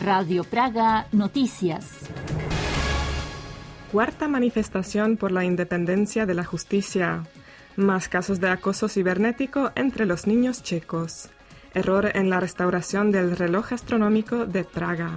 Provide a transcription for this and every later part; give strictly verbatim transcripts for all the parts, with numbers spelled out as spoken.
Radio Praga Noticias. Cuarta manifestación por la independencia de la justicia. Más casos de acoso cibernético entre los niños checos. Error en la restauración del reloj astronómico de Praga.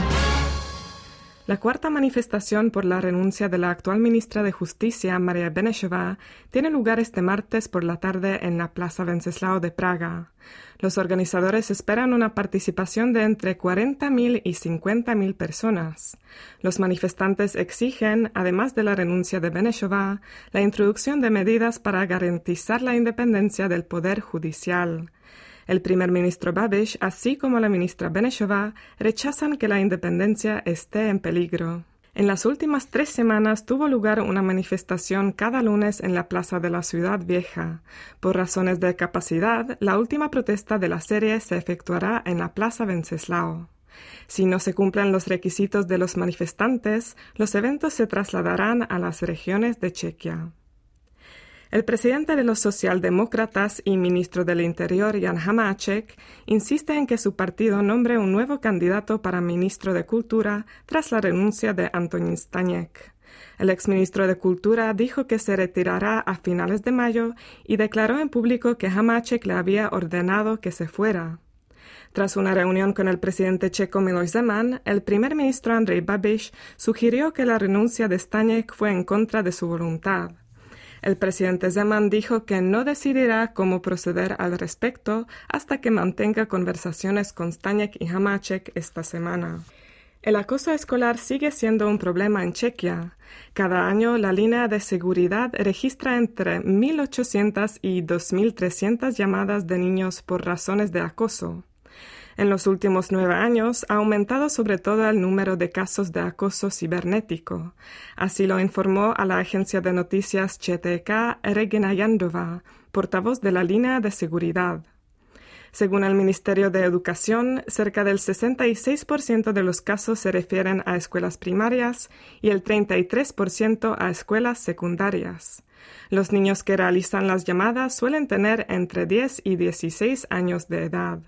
La cuarta manifestación por la renuncia de la actual ministra de Justicia, Maria Benešová, tiene lugar este martes por la tarde en la Plaza Wenceslao de Praga. Los organizadores esperan una participación de entre cuarenta mil y cincuenta mil personas. Los manifestantes exigen, además de la renuncia de Benešová, la introducción de medidas para garantizar la independencia del Poder Judicial. El primer ministro Babiš, así como la ministra Benešová, rechazan que la independencia esté en peligro. En las últimas tres semanas tuvo lugar una manifestación cada lunes en la plaza de la Ciudad Vieja. Por razones de capacidad, la última protesta de la serie se efectuará en la Plaza Wenceslao. Si no se cumplen los requisitos de los manifestantes, los eventos se trasladarán a las regiones de Chequia. El presidente de los socialdemócratas y ministro del Interior, Jan Hamáček, insiste en que su partido nombre un nuevo candidato para ministro de Cultura tras la renuncia de Antonín Staněk. El exministro de Cultura dijo que se retirará a finales de mayo y declaró en público que Hamáček le había ordenado que se fuera. Tras una reunión con el presidente checo Miloš Zeman, el primer ministro Andrej Babiš sugirió que la renuncia de Staněk fue en contra de su voluntad. El presidente Zeman dijo que no decidirá cómo proceder al respecto hasta que mantenga conversaciones con Staněk y Hamáček esta semana. El acoso escolar sigue siendo un problema en Chequia. Cada año la línea de seguridad registra entre mil ochocientas y dos mil trescientas llamadas de niños por razones de acoso. En los últimos nueve años ha aumentado sobre todo el número de casos de acoso cibernético. Así lo informó a la agencia de noticias Č T K Regina Jandová, portavoz de la línea de seguridad. Según el Ministerio de Educación, cerca del sesenta y seis por ciento de los casos se refieren a escuelas primarias y el treinta y tres por ciento a escuelas secundarias. Los niños que realizan las llamadas suelen tener entre diez y dieciséis años de edad.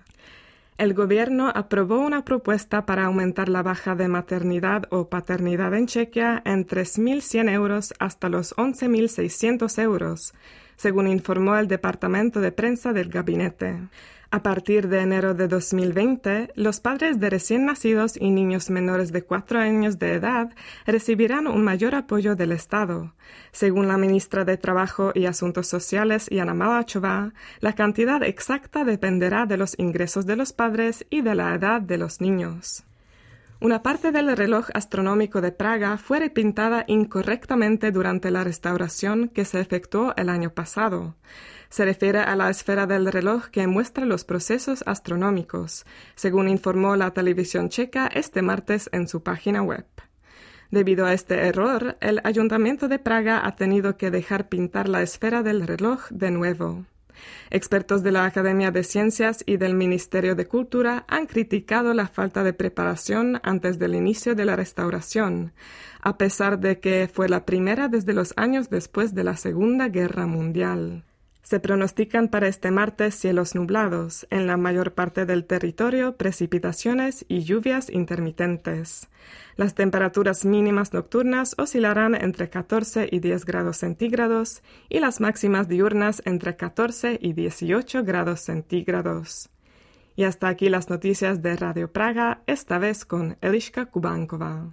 El gobierno aprobó una propuesta para aumentar la baja de maternidad o paternidad en Chequia en tres mil cien euros hasta los once mil seiscientos euros, según informó el Departamento de Prensa del Gabinete. A partir de enero de dos mil veinte, los padres de recién nacidos y niños menores de cuatro años de edad recibirán un mayor apoyo del Estado. Según la ministra de Trabajo y Asuntos Sociales, Jana Maláčová, la cantidad exacta dependerá de los ingresos de los padres y de la edad de los niños. Una parte del reloj astronómico de Praga fue repintada incorrectamente durante la restauración que se efectuó el año pasado. Se refiere a la esfera del reloj que muestra los procesos astronómicos, según informó la televisión checa este martes en su página web. Debido a este error, el Ayuntamiento de Praga ha tenido que dejar pintar la esfera del reloj de nuevo. Expertos de la Academia de Ciencias y del Ministerio de Cultura han criticado la falta de preparación antes del inicio de la restauración, a pesar de que fue la primera desde los años después de la Segunda Guerra Mundial. Se pronostican para este martes cielos nublados, en la mayor parte del territorio precipitaciones y lluvias intermitentes. Las temperaturas mínimas nocturnas oscilarán entre catorce y diez grados centígrados y las máximas diurnas entre catorce y dieciocho grados centígrados. Y hasta aquí las noticias de Radio Praga, esta vez con Eliška Kubánková.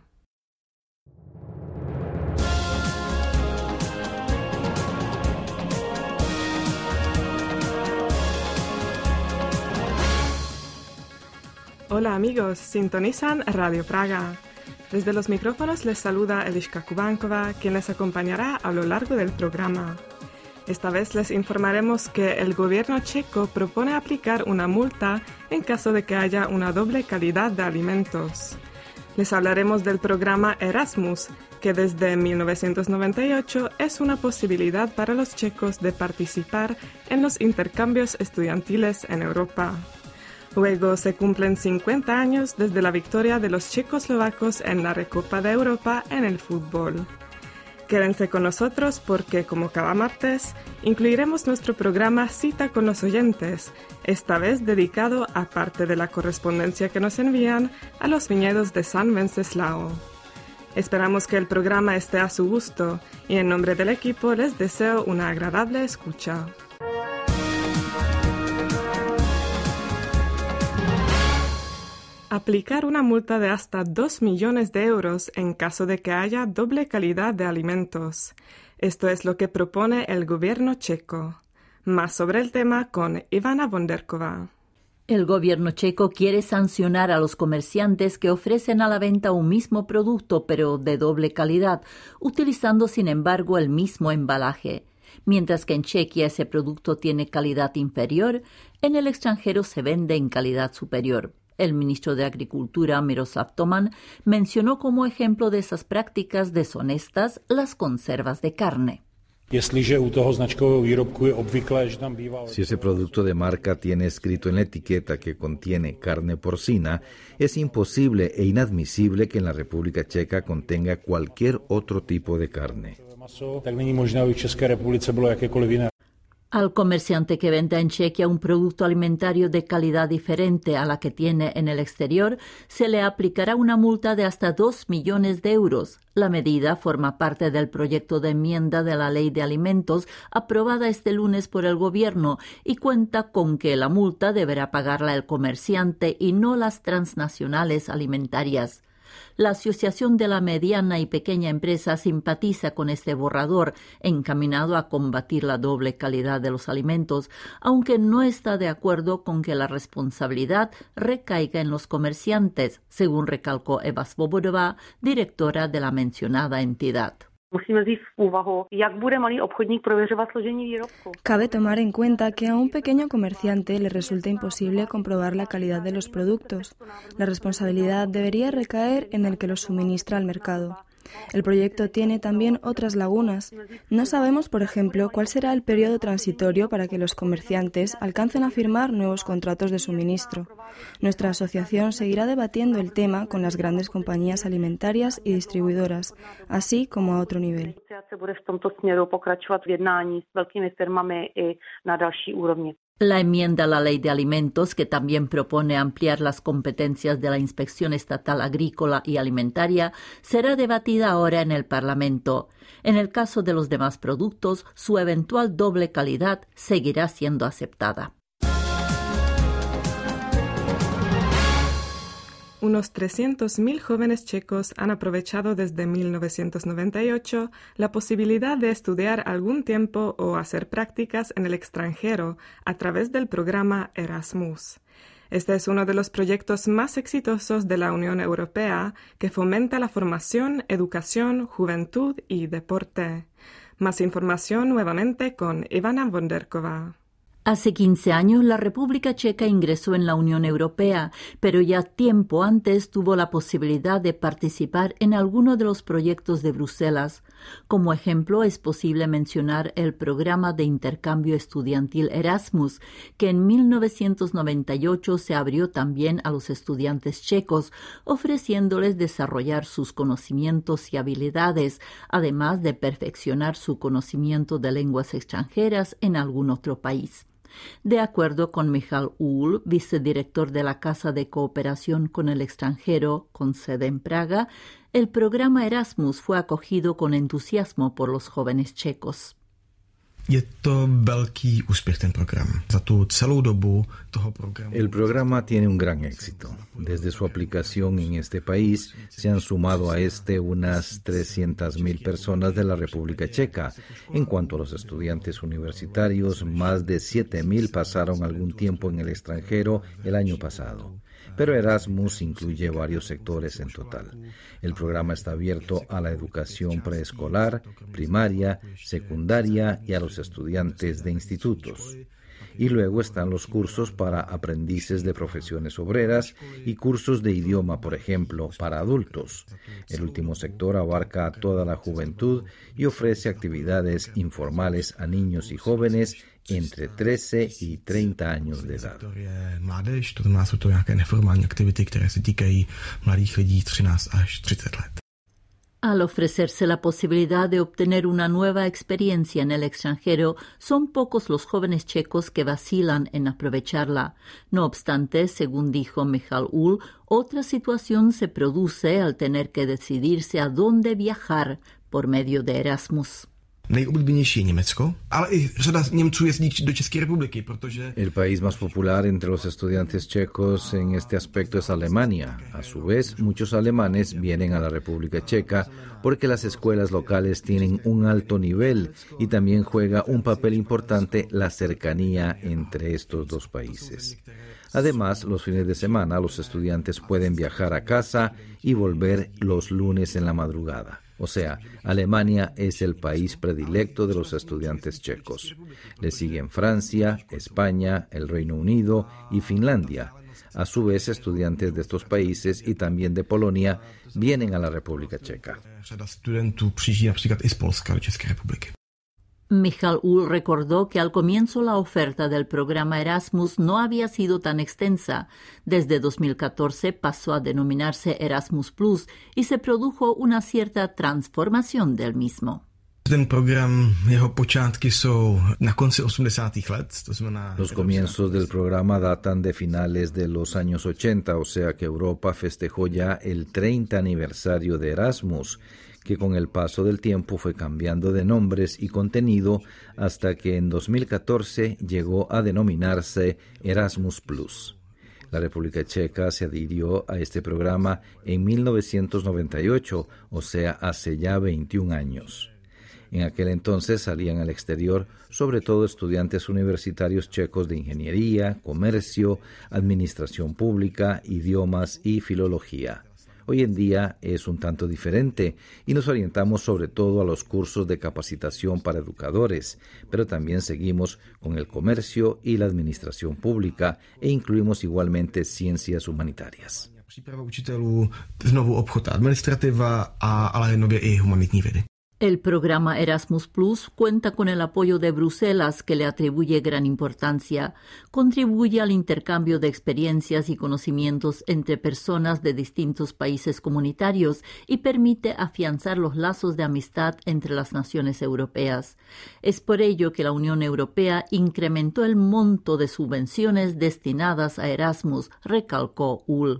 Hola amigos, sintonizan Radio Praga. Desde los micrófonos les saluda Eliška Kubánková, quien les acompañará a lo largo del programa. Esta vez les informaremos que el gobierno checo propone aplicar una multa en caso de que haya una doble calidad de alimentos. Les hablaremos del programa Erasmus, que desde mil novecientos noventa y ocho es una posibilidad para los checos de participar en los intercambios estudiantiles en Europa. Luego se cumplen cincuenta años desde la victoria de los checoslovacos en la Recopa de Europa en el fútbol. Quédense con nosotros porque, como cada martes, incluiremos nuestro programa Cita con los oyentes, esta vez dedicado a parte de la correspondencia que nos envían a los viñedos de San Wenceslao. Esperamos que el programa esté a su gusto y en nombre del equipo les deseo una agradable escucha. Aplicar una multa de hasta dos millones de euros en caso de que haya doble calidad de alimentos. Esto es lo que propone el gobierno checo. Más sobre el tema con Ivana Bonderkova. El gobierno checo quiere sancionar a los comerciantes que ofrecen a la venta un mismo producto pero de doble calidad, utilizando sin embargo el mismo embalaje. Mientras que en Chequia ese producto tiene calidad inferior, en el extranjero se vende en calidad superior. El ministro de Agricultura, Miroslav Toman, mencionó como ejemplo de esas prácticas deshonestas las conservas de carne. Si ese producto de marca tiene escrito en la etiqueta que contiene carne porcina, es imposible e inadmisible que en la República Checa contenga cualquier otro tipo de carne. Al comerciante que venda en Chequia un producto alimentario de calidad diferente a la que tiene en el exterior, se le aplicará una multa de hasta dos millones de euros. La medida forma parte del proyecto de enmienda de la Ley de Alimentos aprobada este lunes por el Gobierno y cuenta con que la multa deberá pagarla el comerciante y no las transnacionales alimentarias. La Asociación de la Mediana y Pequeña Empresa simpatiza con este borrador encaminado a combatir la doble calidad de los alimentos, aunque no está de acuerdo con que la responsabilidad recaiga en los comerciantes, según recalcó Eva Svobodová, directora de la mencionada entidad. Cabe tomar en cuenta que a un pequeño comerciante le resulta imposible comprobar la calidad de los productos. La responsabilidad debería recaer en el que los suministra al mercado. El proyecto tiene también otras lagunas. No sabemos, por ejemplo, cuál será el periodo transitorio para que los comerciantes alcancen a firmar nuevos contratos de suministro. Nuestra asociación seguirá debatiendo el tema con las grandes compañías alimentarias y distribuidoras, así como a otro nivel. La enmienda a la Ley de Alimentos, que también propone ampliar las competencias de la Inspección Estatal Agrícola y Alimentaria, será debatida ahora en el Parlamento. En el caso de los demás productos, su eventual doble calidad seguirá siendo aceptada. Unos trescientos mil jóvenes checos han aprovechado desde mil novecientos noventa y ocho la posibilidad de estudiar algún tiempo o hacer prácticas en el extranjero a través del programa Erasmus. Este es uno de los proyectos más exitosos de la Unión Europea que fomenta la formación, educación, juventud y deporte. Más información nuevamente con Ivana Bonderkova. Hace quince años la República Checa ingresó en la Unión Europea, pero ya tiempo antes tuvo la posibilidad de participar en alguno de los proyectos de Bruselas. Como ejemplo, es posible mencionar el programa de intercambio estudiantil Erasmus, que en mil novecientos noventa y ocho se abrió también a los estudiantes checos, ofreciéndoles desarrollar sus conocimientos y habilidades, además de perfeccionar su conocimiento de lenguas extranjeras en algún otro país. De acuerdo con Michal Uhl, vicedirector de la Casa de Cooperación con el Extranjero, con sede en Praga, el programa Erasmus fue acogido con entusiasmo por los jóvenes checos. El programa tiene un gran éxito. Desde su aplicación en este país se han sumado a este unas trescientas mil personas de la República Checa. En cuanto a los estudiantes universitarios, más de siete mil pasaron algún tiempo en el extranjero el año pasado. Pero Erasmus incluye varios sectores en total. El programa está abierto a la educación preescolar, primaria, secundaria y a los estudiantes de institutos. Y luego están los cursos para aprendices de profesiones obreras y cursos de idioma, por ejemplo, para adultos. El último sector abarca a toda la juventud y ofrece actividades informales a niños y jóvenes entre trece y treinta años de edad. Al ofrecerse la posibilidad de obtener una nueva experiencia en el extranjero, son pocos los jóvenes checos que vacilan en aprovecharla. No obstante, según dijo Michal Uhl, otra situación se produce al tener que decidirse a dónde viajar por medio de Erasmus. Nejoblíbenější je Německo, ale i řada Němců jezdí do České republiky, protože... El país más popular entre los estudiantes checos en este aspecto es Alemania. A su vez, muchos alemanes vienen a la República Checa porque las escuelas locales tienen un alto nivel y también juega un papel importante la cercanía entre estos dos países. Además, los fines de semana los estudiantes pueden viajar a casa y volver los lunes en la madrugada. O sea, Alemania es el país predilecto de los estudiantes checos. Le siguen Francia, España, el Reino Unido y Finlandia. A su vez, estudiantes de estos países y también de Polonia vienen a la República Checa. Michal Uhl recordó que al comienzo la oferta del programa Erasmus no había sido tan extensa. Desde dos mil catorce pasó a denominarse Erasmus Plus y se produjo una cierta transformación del mismo. Ten program, jeho počátky jsou na konci osmdesátých let, to znamená... Los comienzos del programa datan de finales de los años ochenta, o sea que Europa festejó ya el treinta aniversario de Erasmus, que con el paso del tiempo fue cambiando de nombres y contenido hasta que en dos mil catorce llegó a denominarse Erasmus Plus. La República Checa se adhirió a este programa en mil novecientos noventa y ocho, o sea, hace ya veintiún años. En aquel entonces salían al exterior sobre todo estudiantes universitarios checos de ingeniería, comercio, administración pública, idiomas y filología. Hoy en día es un tanto diferente y nos orientamos sobre todo a los cursos de capacitación para educadores, pero también seguimos con el comercio y la administración pública e incluimos igualmente ciencias humanitarias. Příprava učitelů, znovu obchod a administrativa, a, ale nově i humanitní vědy. El programa Erasmus Plus cuenta con el apoyo de Bruselas, que le atribuye gran importancia. Contribuye al intercambio de experiencias y conocimientos entre personas de distintos países comunitarios y permite afianzar los lazos de amistad entre las naciones europeas. Es por ello que la Unión Europea incrementó el monto de subvenciones destinadas a Erasmus, recalcó Uhl.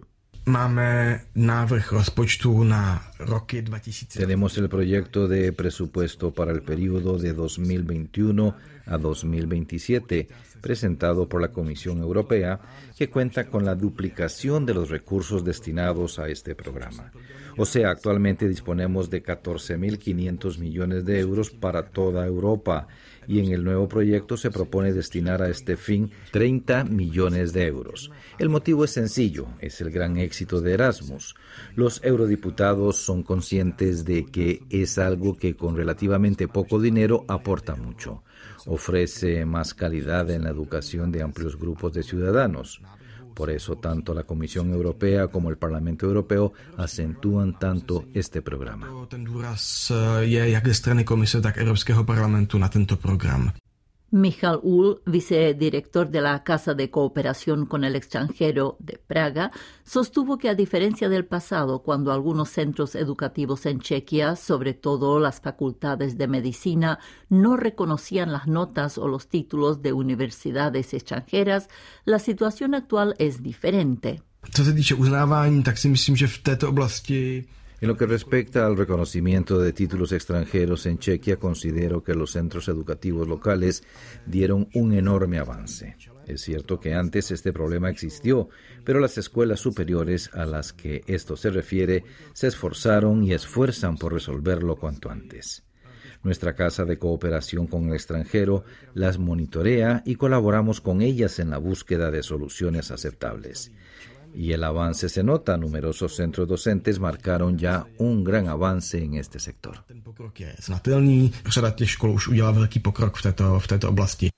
Tenemos el proyecto de presupuesto para el periodo de dos mil veintiuno a dos mil veintisiete, presentado por la Comisión Europea, que cuenta con la duplicación de los recursos destinados a este programa. O sea, actualmente disponemos de catorce mil quinientos millones de euros para toda Europa y en el nuevo proyecto se propone destinar a este fin treinta millones de euros. El motivo es sencillo, es el gran éxito de Erasmus. Los eurodiputados son conscientes de que es algo que con relativamente poco dinero aporta mucho. Ofrece más calidad en la educación de amplios grupos de ciudadanos. Por eso, tanto la Comisión Europea como el Parlamento Europeo acentúan tanto este programa. Ten důraz je jak ze strany Komise, tak Evropského parlamentu na tento program. Michal Uhl, vicedirector de la Casa de Cooperación con el Extranjero de Praga, sostuvo que a diferencia del pasado, cuando algunos centros educativos en Chequia, sobre todo las facultades de medicina, no reconocían las notas o los títulos de universidades extranjeras, la situación actual es diferente. Co se týče uznávání, tak si myslím, že v této oblasti... En lo que respecta al reconocimiento de títulos extranjeros en Chequia, considero que los centros educativos locales dieron un enorme avance. Es cierto que antes este problema existió, pero las escuelas superiores a las que esto se refiere se esforzaron y esfuerzan por resolverlo cuanto antes. Nuestra Casa de Cooperación con el Extranjero las monitorea y colaboramos con ellas en la búsqueda de soluciones aceptables. Y el avance se nota. Numerosos centros docentes marcaron ya un gran avance en este sector. Ten pokrok je znatelný, řada těch škol už udělala velký pokrok v této, v této oblasti.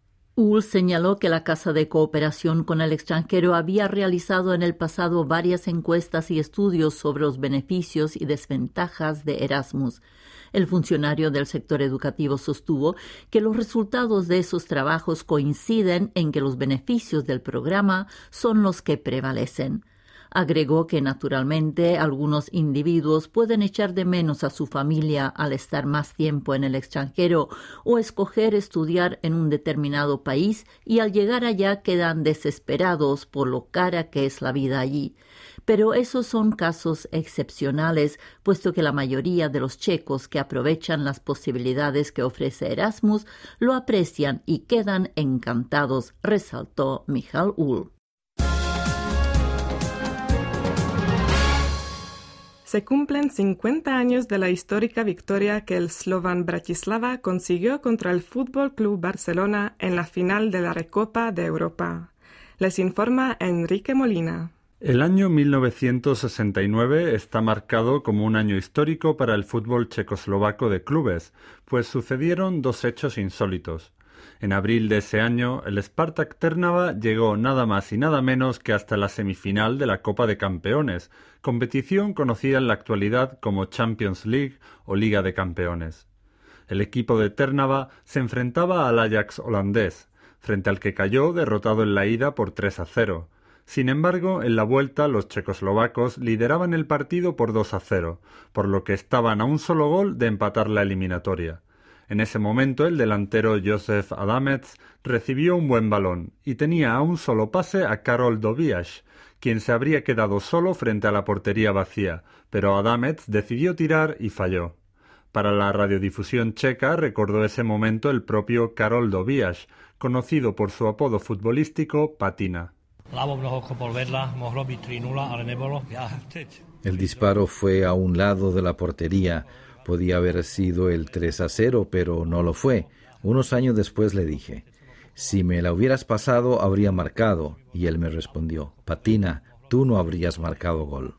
Uhl señaló que la Casa de Cooperación con el Extranjero había realizado en el pasado varias encuestas y estudios sobre los beneficios y desventajas de Erasmus. El funcionario del sector educativo sostuvo que los resultados de esos trabajos coinciden en que los beneficios del programa son los que prevalecen. Agregó que naturalmente algunos individuos pueden echar de menos a su familia al estar más tiempo en el extranjero o escoger estudiar en un determinado país y al llegar allá quedan desesperados por lo cara que es la vida allí. Pero esos son casos excepcionales, puesto que la mayoría de los checos que aprovechan las posibilidades que ofrece Erasmus lo aprecian y quedan encantados, resaltó Michal Uhl. Se cumplen cincuenta años de la histórica victoria que el Slovan Bratislava consiguió contra el Fútbol Club Barcelona en la final de la Recopa de Europa. Les informa Enrique Molina. El año mil novecientos sesenta y nueve está marcado como un año histórico para el fútbol checoslovaco de clubes, pues sucedieron dos hechos insólitos. En abril de ese año, el Spartak Trnava llegó nada más y nada menos que hasta la semifinal de la Copa de Campeones, competición conocida en la actualidad como Champions League o Liga de Campeones. El equipo de Trnava se enfrentaba al Ajax holandés, frente al que cayó derrotado en la ida por tres a cero. Sin embargo, en la vuelta los checoslovacos lideraban el partido por dos a cero, por lo que estaban a un solo gol de empatar la eliminatoria. En ese momento el delantero Josef Adamec recibió un buen balón y tenía a un solo pase a Karol Dobiasz, quien se habría quedado solo frente a la portería vacía, pero Adamec decidió tirar y falló. Para la radiodifusión checa recordó ese momento el propio Karol Dobiasz, conocido por su apodo futbolístico Patina. El disparo fue a un lado de la portería. Podía haber sido el tres a cero, pero no lo fue. Unos años después le dije, si me la hubieras pasado, habría marcado. Y él me respondió, Patina, tú no habrías marcado gol.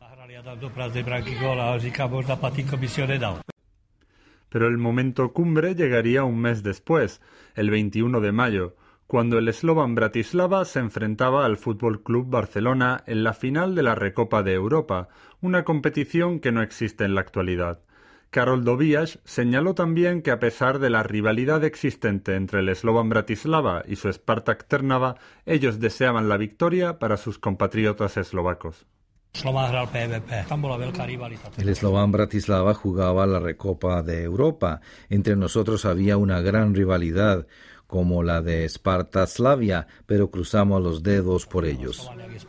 Pero el momento cumbre llegaría un mes después, el veintiuno de mayo, cuando el Slovan Bratislava se enfrentaba al Fútbol Club Barcelona en la final de la Recopa de Europa, una competición que no existe en la actualidad. Karol Dobiasz señaló también que a pesar de la rivalidad existente entre el Slovan Bratislava y su Spartak Trnava, ellos deseaban la victoria para sus compatriotas eslovacos. El Slovan Bratislava jugaba la Recopa de Europa. Entre nosotros había una gran rivalidad, como la de Sparta Slavia, pero cruzamos los dedos por ellos.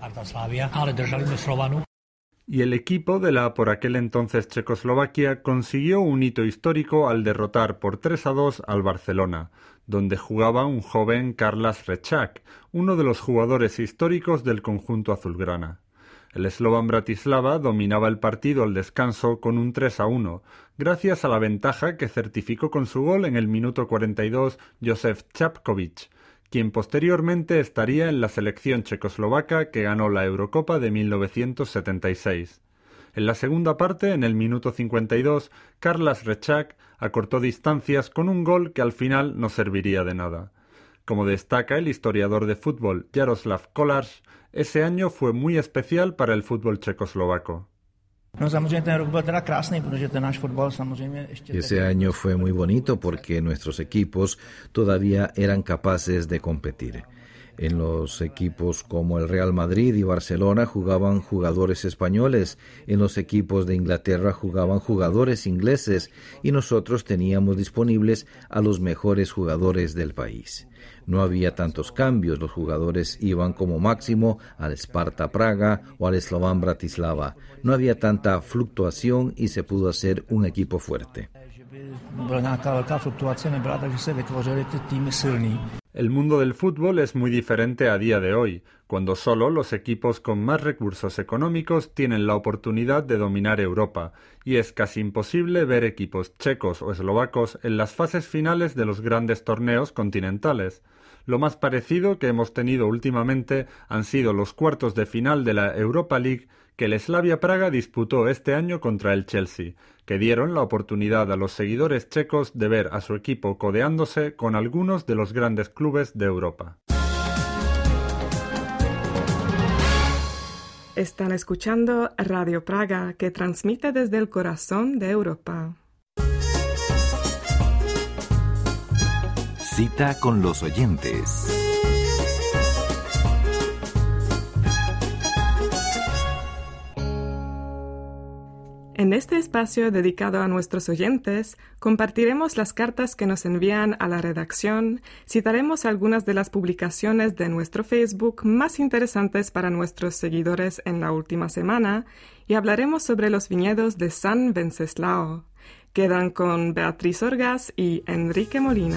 Y el equipo de la por aquel entonces Checoslovaquia consiguió un hito histórico al derrotar por tres a dos al Barcelona, donde jugaba un joven Karlas Rečák, uno de los jugadores históricos del conjunto azulgrana. El Slovan Bratislava dominaba el partido al descanso con un tres a uno, gracias a la ventaja que certificó con su gol en el minuto cuarenta y dos Josef Čapkovič, quien posteriormente estaría en la selección checoslovaca que ganó la Eurocopa de mil novecientos setenta y seis. En la segunda parte, en el minuto cincuenta y dos, Karlas Rečák acortó distancias con un gol que al final no serviría de nada. Como destaca el historiador de fútbol Jaroslav Kolář, ese año fue muy especial para el fútbol checoslovaco. Ese año fue muy bonito porque nuestros equipos todavía eran capaces de competir. En los equipos como el Real Madrid y Barcelona jugaban jugadores españoles, en los equipos de Inglaterra jugaban jugadores ingleses y nosotros teníamos disponibles a los mejores jugadores del país. No había tantos cambios, los jugadores iban como máximo al Sparta Praga o al Slovan Bratislava. No había tanta fluctuación y se pudo hacer un equipo fuerte. El mundo del fútbol es muy diferente a día de hoy, cuando solo los equipos con más recursos económicos tienen la oportunidad de dominar Europa, y es casi imposible ver equipos checos o eslovacos en las fases finales de los grandes torneos continentales. Lo más parecido que hemos tenido últimamente han sido los cuartos de final de la Europa League que el Slavia Praga disputó este año contra el Chelsea, que dieron la oportunidad a los seguidores checos de ver a su equipo codeándose con algunos de los grandes clubes de Europa. Están escuchando Radio Praga, que transmite desde el corazón de Europa. Cita con los oyentes. En este espacio dedicado a nuestros oyentes, compartiremos las cartas que nos envían a la redacción, citaremos algunas de las publicaciones de nuestro Facebook más interesantes para nuestros seguidores en la última semana y hablaremos sobre los viñedos de San Venceslao. Quedan con Beatriz Orgaz y Enrique Molina.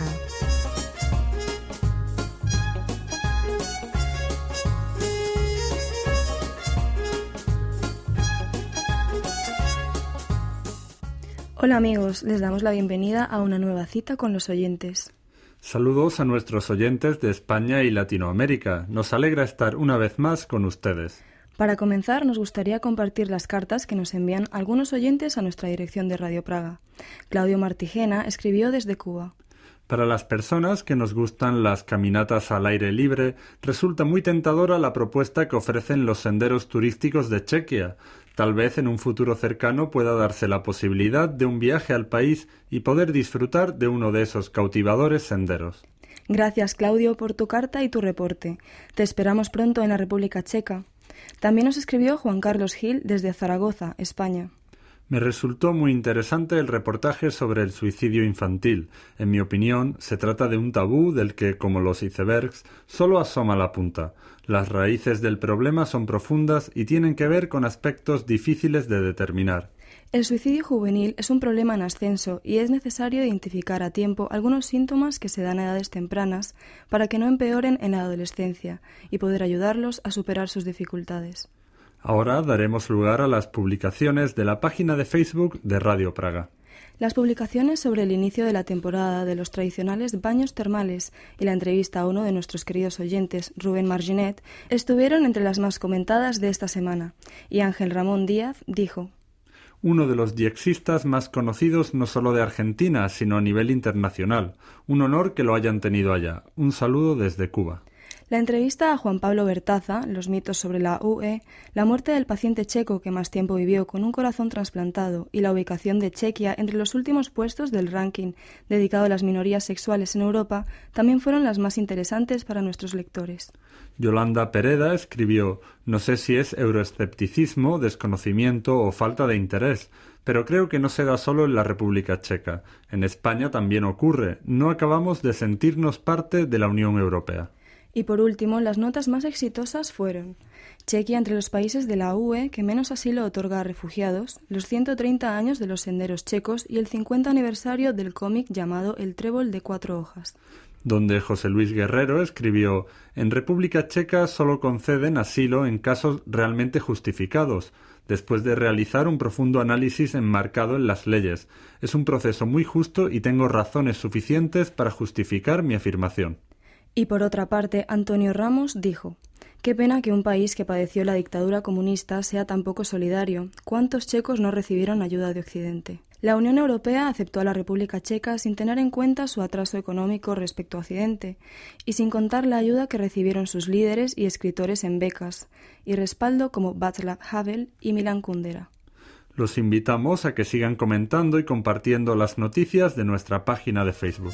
Hola amigos, les damos la bienvenida a una nueva cita con los oyentes. Saludos a nuestros oyentes de España y Latinoamérica. Nos alegra estar una vez más con ustedes. Para comenzar, nos gustaría compartir las cartas que nos envían algunos oyentes a nuestra dirección de Radio Praga. Claudio Martigena escribió desde Cuba. Para las personas que nos gustan las caminatas al aire libre, resulta muy tentadora la propuesta que ofrecen los senderos turísticos de Chequia. Tal vez en un futuro cercano pueda darse la posibilidad de un viaje al país y poder disfrutar de uno de esos cautivadores senderos. Gracias, Claudio, por tu carta y tu reporte. Te esperamos pronto en la República Checa. También nos escribió Juan Carlos Gil desde Zaragoza, España. Me resultó muy interesante el reportaje sobre el suicidio infantil. En mi opinión, se trata de un tabú del que, como los icebergs, solo asoma la punta. Las raíces del problema son profundas y tienen que ver con aspectos difíciles de determinar. El suicidio juvenil es un problema en ascenso y es necesario identificar a tiempo algunos síntomas que se dan a edades tempranas para que no empeoren en la adolescencia y poder ayudarlos a superar sus dificultades. Ahora daremos lugar a las publicaciones de la página de Facebook de Radio Praga. Las publicaciones sobre el inicio de la temporada de los tradicionales baños termales y la entrevista a uno de nuestros queridos oyentes, Rubén Marginet, estuvieron entre las más comentadas de esta semana, y Ángel Ramón Díaz dijo: uno de los diexistas más conocidos no solo de Argentina, sino a nivel internacional. Un honor que lo hayan tenido allá. Un saludo desde Cuba. La entrevista a Juan Pablo Bertaza, los mitos sobre la U E, la muerte del paciente checo que más tiempo vivió con un corazón trasplantado y la ubicación de Chequia entre los últimos puestos del ranking dedicado a las minorías sexuales en Europa también fueron las más interesantes para nuestros lectores. Yolanda Pereda escribió: no sé si es euroescepticismo, desconocimiento o falta de interés, pero creo que no se da solo en la República Checa. En España también ocurre. No acabamos de sentirnos parte de la Unión Europea. Y por último, las notas más exitosas fueron Chequia entre los países de la U E que menos asilo otorga a refugiados, los ciento treinta años de los senderos checos y el cincuenta aniversario del cómic llamado El trébol de cuatro hojas. Donde José Luis Guerrero escribió: en República Checa solo conceden asilo en casos realmente justificados, después de realizar un profundo análisis enmarcado en las leyes. Es un proceso muy justo y tengo razones suficientes para justificar mi afirmación. Y por otra parte, Antonio Ramos dijo: qué pena que un país que padeció la dictadura comunista sea tan poco solidario. ¿Cuántos checos no recibieron ayuda de Occidente? La Unión Europea aceptó a la República Checa sin tener en cuenta su atraso económico respecto a Occidente y sin contar la ayuda que recibieron sus líderes y escritores en becas y respaldo como Václav Havel y Milan Kundera. Los invitamos a que sigan comentando y compartiendo las noticias de nuestra página de Facebook.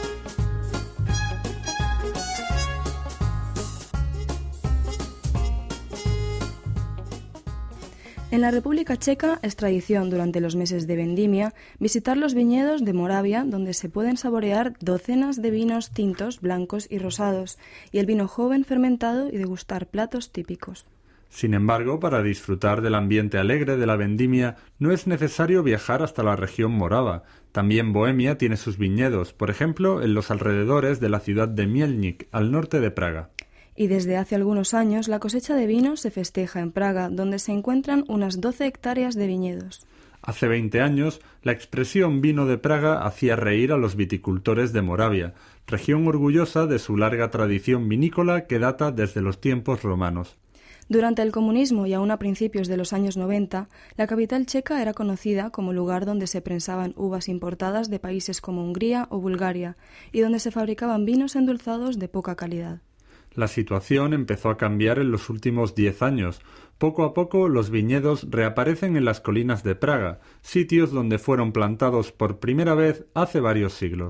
En la República Checa es tradición durante los meses de vendimia visitar los viñedos de Moravia, donde se pueden saborear docenas de vinos tintos, blancos y rosados, y el vino joven fermentado y degustar platos típicos. Sin embargo, para disfrutar del ambiente alegre de la vendimia no es necesario viajar hasta la región morava. También Bohemia tiene sus viñedos, por ejemplo, en los alrededores de la ciudad de Mielnik, al norte de Praga. Y desde hace algunos años la cosecha de vinos se festeja en Praga, donde se encuentran unas doce hectáreas de viñedos. Hace veinte años, la expresión vino de Praga hacía reír a los viticultores de Moravia, región orgullosa de su larga tradición vinícola que data desde los tiempos romanos. Durante el comunismo y aún a principios de los años noventa, la capital checa era conocida como lugar donde se prensaban uvas importadas de países como Hungría o Bulgaria y donde se fabricaban vinos endulzados de poca calidad. La situación empezó a cambiar en los últimos diez años. Poco a poco los viñedos reaparecen en las colinas de Praga, sitios donde fueron plantados por primera vez hace varios siglos.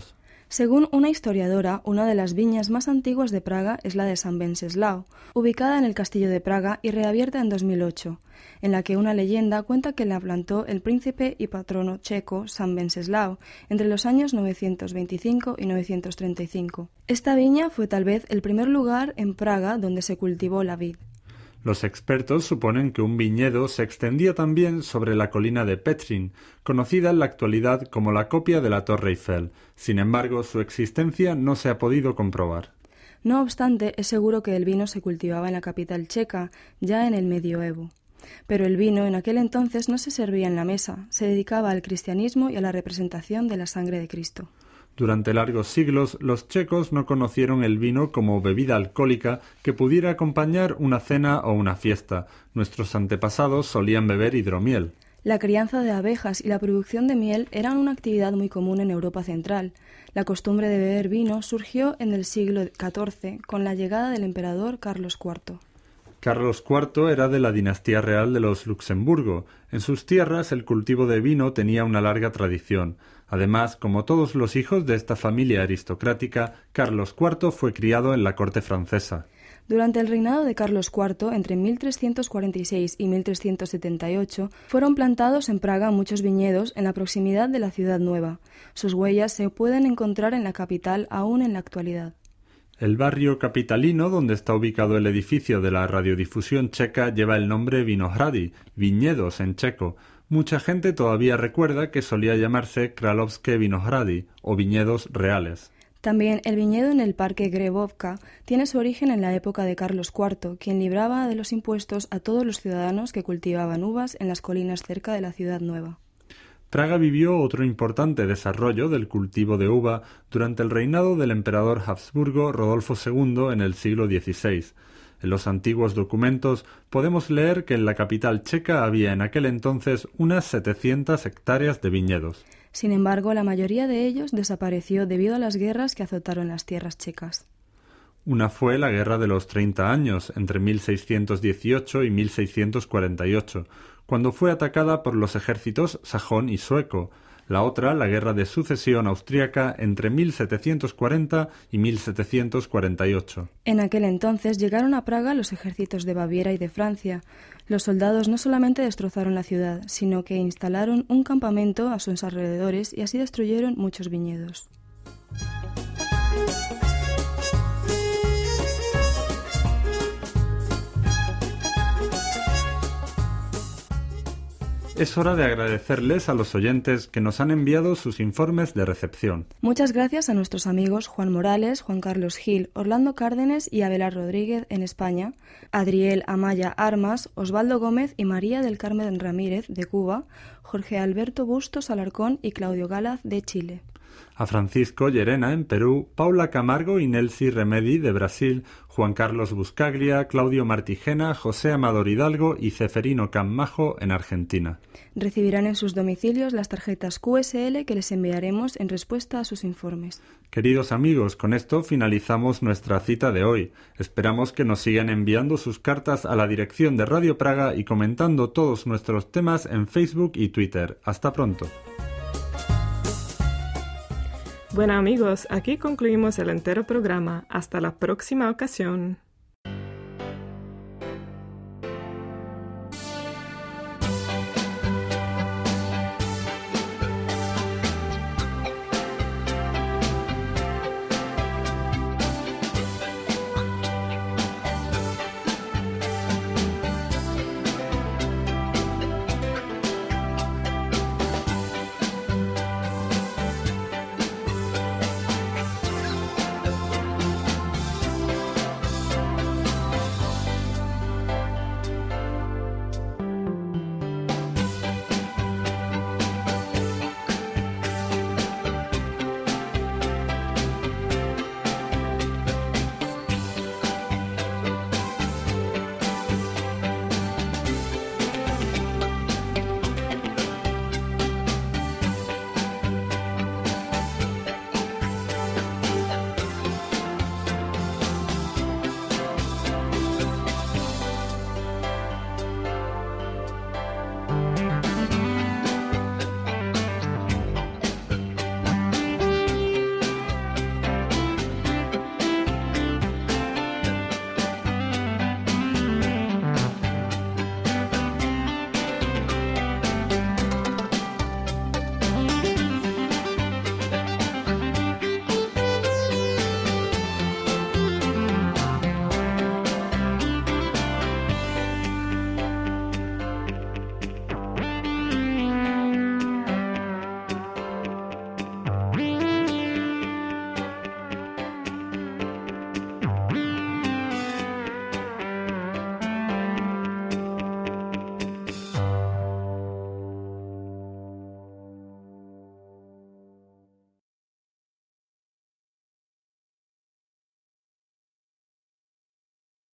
Según una historiadora, una de las viñas más antiguas de Praga es la de San Wenceslao, ubicada en el castillo de Praga y reabierta en dos mil ocho, en la que una leyenda cuenta que la plantó el príncipe y patrono checo San Wenceslao entre los años novecientos veinticinco y novecientos treinta y cinco. Esta viña fue tal vez el primer lugar en Praga donde se cultivó la vid. Los expertos suponen que un viñedo se extendía también sobre la colina de Petrin, conocida en la actualidad como la copia de la Torre Eiffel. Sin embargo, su existencia no se ha podido comprobar. No obstante, es seguro que el vino se cultivaba en la capital checa, ya en el medioevo. Pero el vino en aquel entonces no se servía en la mesa, se dedicaba al cristianismo y a la representación de la sangre de Cristo. Durante largos siglos, los checos no conocieron el vino como bebida alcohólica que pudiera acompañar una cena o una fiesta. Nuestros antepasados solían beber hidromiel. La crianza de abejas y la producción de miel eran una actividad muy común en Europa central. La costumbre de beber vino surgió en el siglo catorce con la llegada del emperador Carlos cuarto. Carlos cuarto era de la dinastía real de los Luxemburgo. En sus tierras el cultivo de vino tenía una larga tradición. Además, como todos los hijos de esta familia aristocrática, Carlos cuarto fue criado en la corte francesa. Durante el reinado de Carlos cuarto, entre mil trescientos cuarenta y seis y mil trescientos setenta y ocho, fueron plantados en Praga muchos viñedos en la proximidad de la ciudad nueva. Sus huellas se pueden encontrar en la capital aún en la actualidad. El barrio capitalino donde está ubicado el edificio de la radiodifusión checa lleva el nombre Vinohrady, viñedos en checo. Mucha gente todavía recuerda que solía llamarse Královské Vinohrady o viñedos reales. También el viñedo en el parque Grebovka tiene su origen en la época de Carlos cuarto, quien libraba de los impuestos a todos los ciudadanos que cultivaban uvas en las colinas cerca de la ciudad nueva. Praga vivió otro importante desarrollo del cultivo de uva durante el reinado del emperador Habsburgo Rodolfo segundo en el siglo dieciséis. En los antiguos documentos podemos leer que en la capital checa había en aquel entonces unas setecientas hectáreas de viñedos. Sin embargo, la mayoría de ellos desapareció debido a las guerras que azotaron las tierras checas. Una fue la Guerra de los Treinta Años, entre mil seiscientos dieciocho y mil seiscientos cuarenta y ocho, cuando fue atacada por los ejércitos sajón y sueco. La otra, la Guerra de Sucesión Austríaca, entre mil setecientos cuarenta y mil setecientos cuarenta y ocho. En aquel entonces llegaron a Praga los ejércitos de Baviera y de Francia. Los soldados no solamente destrozaron la ciudad, sino que instalaron un campamento a sus alrededores y así destruyeron muchos viñedos. Es hora de agradecerles a los oyentes que nos han enviado sus informes de recepción. Muchas gracias a nuestros amigos Juan Morales, Juan Carlos Gil, Orlando Cárdenes y Abelar Rodríguez en España, Adriel Amaya Armas, Osvaldo Gómez y María del Carmen Ramírez de Cuba, Jorge Alberto Bustos Alarcón y Claudio Galaz de Chile. A Francisco Llerena en Perú, Paula Camargo y Nelsi Remedi de Brasil, Juan Carlos Buscaglia, Claudio Martigena, José Amador Hidalgo y Ceferino Cammajo en Argentina. Recibirán en sus domicilios las tarjetas Q S L que les enviaremos en respuesta a sus informes. Queridos amigos, con esto finalizamos nuestra cita de hoy. Esperamos que nos sigan enviando sus cartas a la dirección de Radio Praga y comentando todos nuestros temas en Facebook y Twitter. Hasta pronto. Bueno amigos, aquí concluimos el entero programa. Hasta la próxima ocasión.